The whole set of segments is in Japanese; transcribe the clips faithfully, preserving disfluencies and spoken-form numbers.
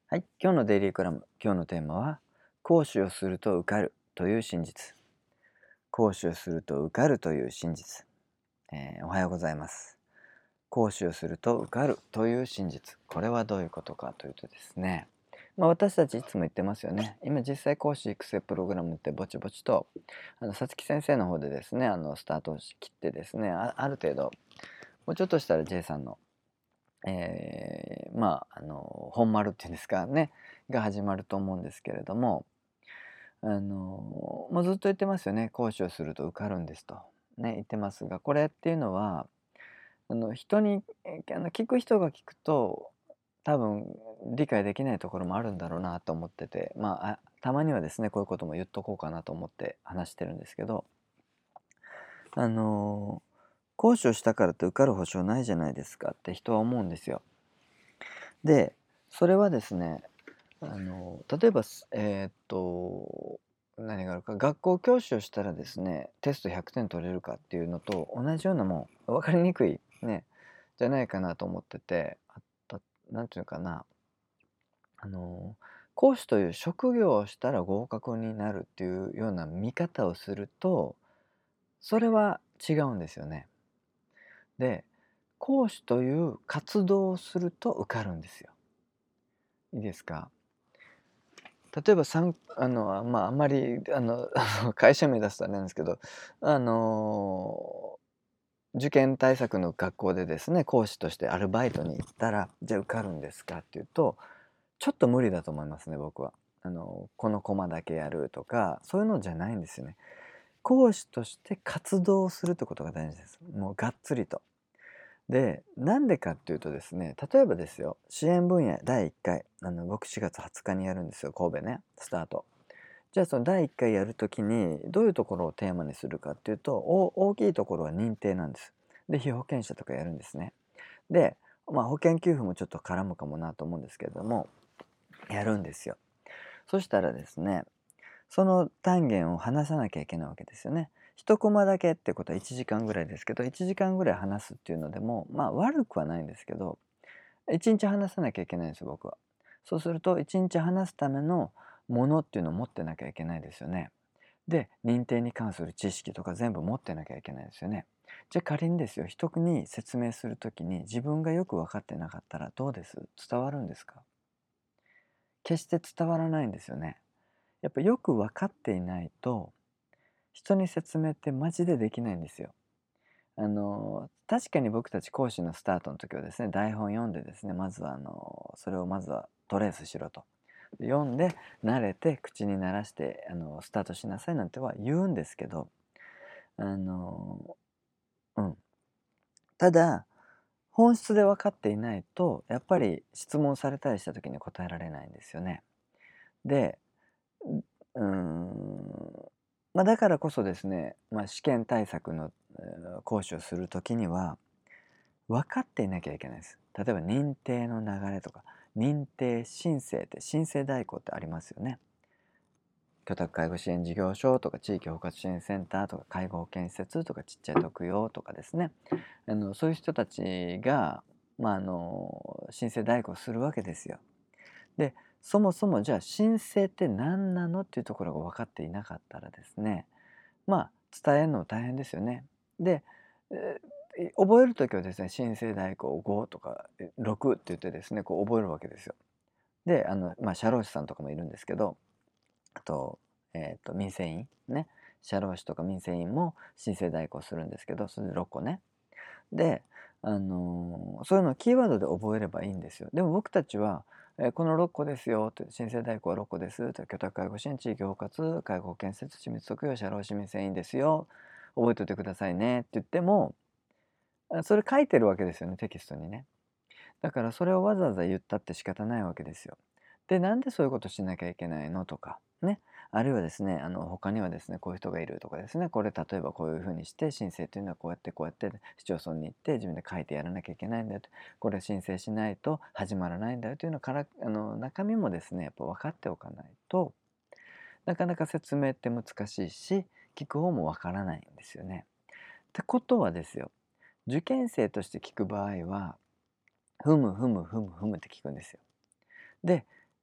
はい、今日のデイリーコラム、今日のテーマは、講師をすると受かるという真実。講師をすると受かるという真実。えーおはようございます。講師をすると受かるという真実。これはどういうことかというとですね、まあ、私たちいつも言ってますよね。今実際講師育成プログラムってぼちぼちと、あのさつき先生の方でですね、あのスタートを切ってですね、あ、ある程度、もうちょっとしたら J さんのえーまああの本丸っていうんですかねが始まると思うんですけれども、あのもうずっと言ってますよね。講師をすると受かるんですとね言ってますが、これっていうのはあの人にえあの聞く人が聞くと多分理解できないところもあるんだろうなと思ってて、まああたまにはですねこういうことも言っとこうかなと思って話してるんですけど、あの講師をしたからって受かる保証ないじゃないですかって人は思うんですよ。で、それはですね、あの、例えば、すえーっと、何があるか、学校教師をしたらですね、テストひゃくてん取れるかっていうのと同じようなもん、分かりにくいね、じゃないかなと思ってて、あったなんていうのかな、あの、講師という職業をしたら合格になるっていうような見方をすると、それは違うんですよね。で、講師という活動をすると受かるんですよ。いいですか？例えばさんあの、まあ、あんまりあのあの会社名出すとあれなんですけど、あの、受験対策の学校でですね、講師としてアルバイトに行ったら、じゃあ受かるんですかっていうと、ちょっと無理だと思いますね、僕は。あの、このコマだけやるとか、そういうのじゃないんですよね。講師として活動するってことが大事です。もうがっつりと。で、なんでかっていうとですね、例えばですよ、支援分野だいいっかい、あの、僕しがつはつかにやるんですよ、神戸ね、スタート。じゃあそのだいいっかいやるときにどういうところをテーマにするかっていうと、お大きいところは認定なんです。で、被保険者とかやるんですね。で、まあ、保険給付もちょっと絡むかもなと思うんですけれども、やるんですよ。そしたらですね、その単元を話さなきゃいけないわけですよね。一コマだけってことはいちじかんぐらいですけど、いちじかんぐらい話すっていうのでも、まあ悪くはないんですけど、いちにち話さなきゃいけないんですよ、僕は。そうすると、いちにち話すためのものっていうのを持ってなきゃいけないですよね。で、認定に関する知識とか全部持ってなきゃいけないですよね。じゃあ仮にですよ、人に説明するときに自分がよく分かってなかったらどうです？伝わるんですか？決して伝わらないんですよね。やっぱよく分かっていないと、人に説明ってマジでできないんですよ。あの、確かに僕たち講師のスタートの時はですね、台本読んでですね、まずはあの、それをまずはトレースしろと。読んで、慣れて、口に慣らして、あの、スタートしなさいなんては言うんですけど、あの、うん。ただ、本質で分かっていないと、やっぱり質問されたりした時に答えられないんですよね。で、うーん、まあ、だからこそですね、まあ、試験対策の、えー講師をする時には、分かっていなきゃいけないです。例えば認定の流れとか、認定申請って申請代行ってありますよね。居宅介護支援事業所とか地域包括支援センターとか介護保険施設とかちっちゃい特養とかですね、あのそういう人たちが、まあ、あの申請代行するわけですよ。で、そもそもじゃあ申請って何なのっていうところが分かっていなかったらですね、まあ伝えるの大変ですよね。で、えー覚える時はですね申請代行ごとかえろくって言ってですねこう覚えるわけですよ。で、あのまあ社労士さんとかもいるんですけど、あと、えっと、民生委員ね。社労士とか民生委員も申請代行するんですけど、それでろっこね。で、あのーそういうのをキーワードで覚えればいいんですよ。でも僕たちは、えーこのろっこですよって、申請代行はろっこです。と居宅介護支援、地域包括、介護保険施設、緻密特養、社労士民生委員ですよ。覚えておいてくださいねって言っても、あそれ書いてるわけですよね、テキストにね。だからそれをわざわざ言ったって仕方ないわけですよ。で、なんでそういうことしなきゃいけないのとか、ね。あるいはですね、あの、他にはですね、こういう人がいるとかですね、これ例えばこういうふうにして申請というのはこうやってこうやって市町村に行って自分で書いてやらなきゃいけないんだよと。これ申請しないと始まらないんだよというのから、あの、中身もですね、やっぱ分かっておかないとなかなか説明って難しいし、聞く方も分からないんですよね。ってことはですよ、受験生として聞く場合は、ふむふむふむふむって聞くんですよ。で、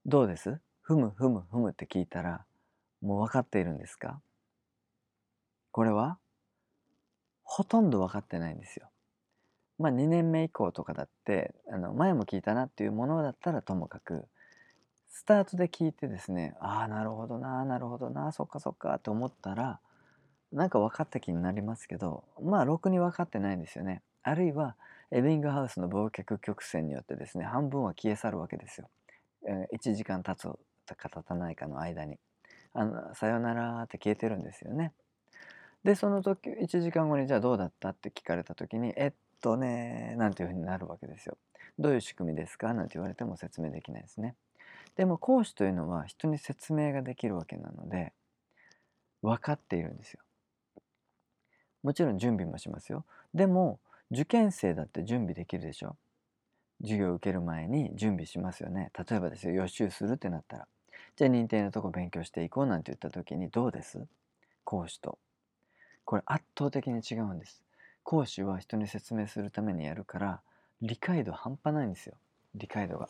どうです？ふむふむふむって聞いたら、もう分かっているんですか？これはほとんど分かってないんですよ。まあにねんめ以降とかだって、あの前も聞いたなっていうものだったらともかく、スタートで聞いてですね、ああ、なるほどな、なるほどな、そっかそっかと思ったら、なんか分かった気になりますけど、まあろくに分かってないんですよね。あるいはエビングハウスの忘却曲線によってですね、半分は消え去るわけですよ。えーいちじかん経つか経たないかの間に。あの、さよならって消えてるんですよね。で、その時、いちじかんごにじゃあどうだったって聞かれた時に、えっとね、なんていうふうになるわけですよ。どういう仕組みですかなんて言われても説明できないですね。でも講師というのは人に説明ができるわけなので、分かっているんですよ。もちろん準備もしますよ。でも、受験生だって準備できるでしょ。授業を受ける前に準備しますよね。例えばですよ、予習するってなったら。じゃあ認定のとこ勉強していこうなんて言った時にどうです？講師と。これ圧倒的に違うんです。講師は人に説明するためにやるから理解度半端ないんですよ。理解度が。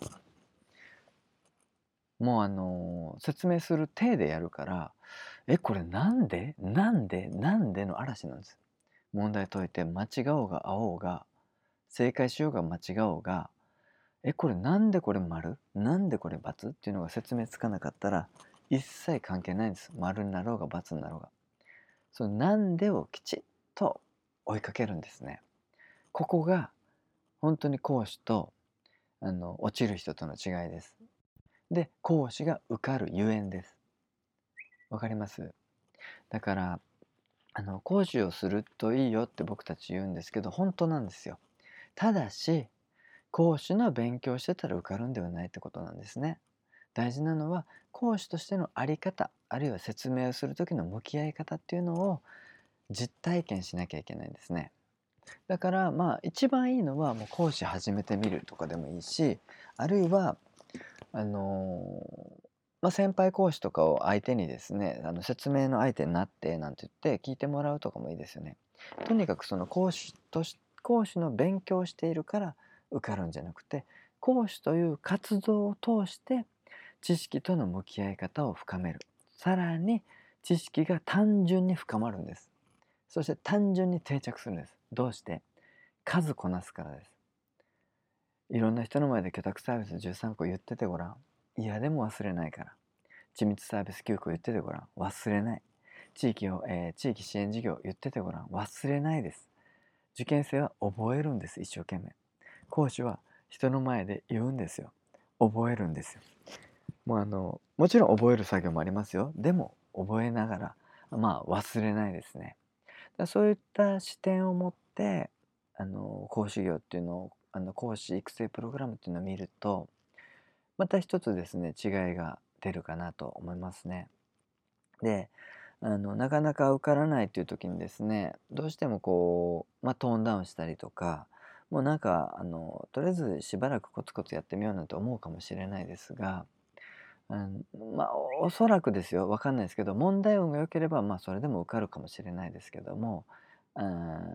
もうあのー説明する体でやるからえこれなんでなんでなんでの嵐なんです。問題解いて間違おうが合おうが正解しようが間違おうがえこれなんでこれ丸なんでこれ×っていうのが説明つかなかったら一切関係ないんです。丸になろうが×になろうが。そのなんでをきちっと追いかけるんですね。ここが本当に講師とあの落ちる人との違いです。で、講師が受かるゆえんです。わかります？だからあの講師をするといいよって僕たち言うんですけど本当なんですよ。ただし講師の勉強してたら受かるんではないってことなんですね。大事なのは講師としての在り方あるいは説明をする時の向き合い方っていうのを実体験しなきゃいけないんですね。だからまあ一番いいのはもう講師始めてみるとかでもいいしあるいはあのーまあ、先輩講師とかを相手にですねあの説明の相手になってなんて言って聞いてもらうとかもいいですよね。とにかくその講師とし講師の勉強をしているから受かるんじゃなくて講師という活動を通して知識との向き合い方を深める。さらに知識が単純に深まるんです。そして単純に定着するんです。どうして？数こなすからです。いろんな人の前で居宅サービスじゅうさんこ言っててごらん。いやでも忘れないから。緻密サービスきゅうこ言っててごらん。忘れない。地域を、えー地域支援事業言っててごらん。忘れないです。受験生は覚えるんです。一生懸命。講師は人の前で言うんですよ。覚えるんですよ。もうあの、もちろん覚える作業もありますよ。でも覚えながら、まあ忘れないですね。だそういった視点を持ってあの講師業っていうのをあの講師育成プログラムっていうのを見るとまた一つですね違いが出るかなと思いますね。であのなかなか受からないっていう時にですねどうしてもこう、まあ、トーンダウンしたりとかもうなんかあのとりあえずしばらくコツコツやってみようなんて思うかもしれないですがうん、まあおそらくですよ分かんないですけど問題運が良ければまあそれでも受かるかもしれないですけども、うん、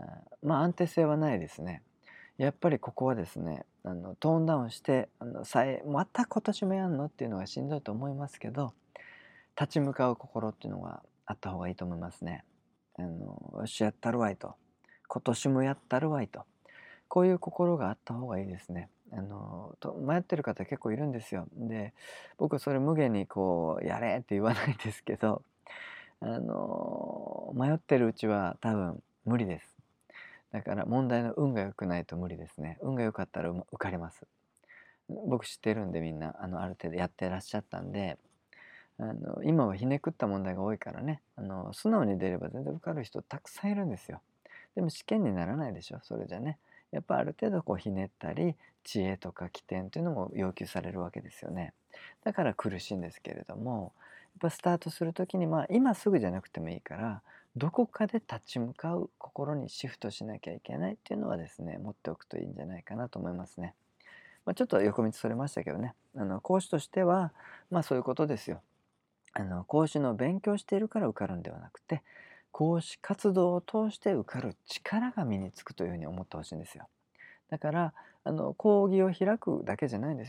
まあ安定性はないですね。やっぱりここはですねあのトーンダウンしてあのさえまた今年もやんのっていうのがしんどいと思いますけど立ち向かう心っていうのがあった方がいいと思いますね。あのよしやったるわいと今年もやったるわいとこういう心があった方がいいですね。あのと迷ってる方結構いるんですよ。で僕はそれ無限にこうやれって言わないですけどあの迷ってるうちは多分無理です。だから問題の運が良くないと無理ですね。運が良かったらうま受かります。僕知ってるんでみんなあのある程度やってらっしゃったんであの今はひねくった問題が多いからねあの素直に出れば全然受かる人たくさんいるんですよ。でも試験にならないでしょそれじゃね。やっぱある程度こうひねったり知恵とか起点というのも要求されるわけですよね。だから苦しいんですけれどもやっぱスタートする時にまあ今すぐじゃなくてもいいからどこかで立ち向かう心にシフトしなきゃいけないっていうのはですね持っておくといいんじゃないかなと思いますね。まあ、ちょっと横道それましたけどねあの講師としてはまあそういうことですよ。あの講師の勉強しているから受かるんではなくて講師活動を通して受かる力が身につくというふうに思ってほしいんですよ。だからあの講義を開くだけじゃないんですよ。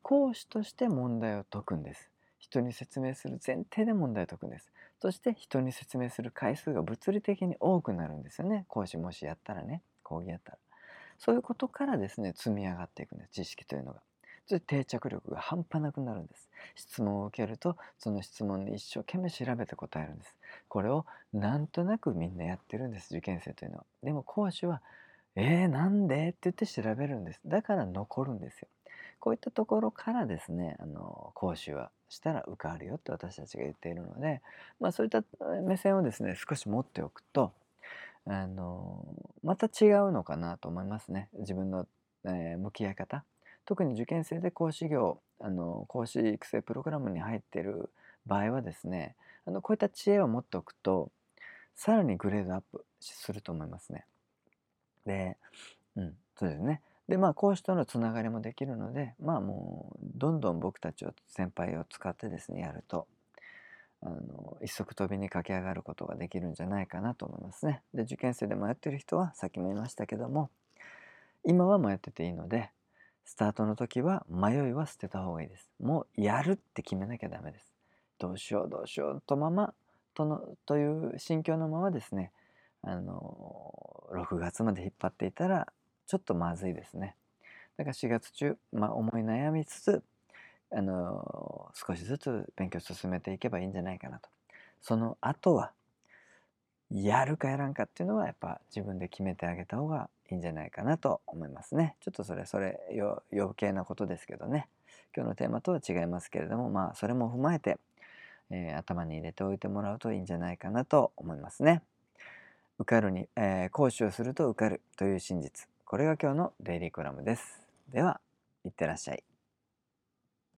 講師として問題を解くんです。人に説明する前提で問題を解くんです。そして人に説明する回数が物理的に多くなるんですよね。講師もしやったらね、講義やったら。そういうことからですね、積み上がっていくんです、知識というのが。それで定着力が半端なくなるんです。質問を受けると、その質問に一生懸命調べて答えるんです。これをなんとなくみんなやってるんです、受験生というのは。でも講師は、えー、なんでって言って調べるんです。だから残るんですよ。こういったところからですね、あの講師はしたら受かるよって私たちが言っているので、まあ、そういった目線をですね、少し持っておくと、あの、また違うのかなと思いますね。自分の、えー向き合い方。特に受験生で講師業、あの、講師育成プログラムに入っている場合はですね、あの、こういった知恵を持っておくと、さらにグレードアップすると思いますね。で、うん、そうですね。で、まあ、講師とのつながりもできるので、まあ、もう、どんどん僕たちを、先輩を使ってですね、やると、あの一足飛びに駆け上がることができるんじゃないかなと思いますね。で、受験生で迷ってる人はさっきも言いましたけども、今は迷ってていいので、スタートの時は迷いは捨てた方がいいです。もうやるって決めなきゃダメです。どうしようどうしようとままとのという心境のままですね、あのろくがつまで引っ張っていたらちょっとまずいですね。だからしがつ中、まあ、思い悩みつつ、あの少しずつ勉強を進めていけばいいんじゃないかなと。その後はやるかやらんかっていうのはやっぱ自分で決めてあげた方がいいんじゃないかなと思いますね。ちょっとそれそれよ余計なことですけどね。今日のテーマとは違いますけれども、まあそれも踏まえて、えー頭に入れておいてもらうといいんじゃないかなと思いますね。受かるに、えー講師をすると受かるという真実。これが今日のデイリーコラムです。では、いってらっしゃい。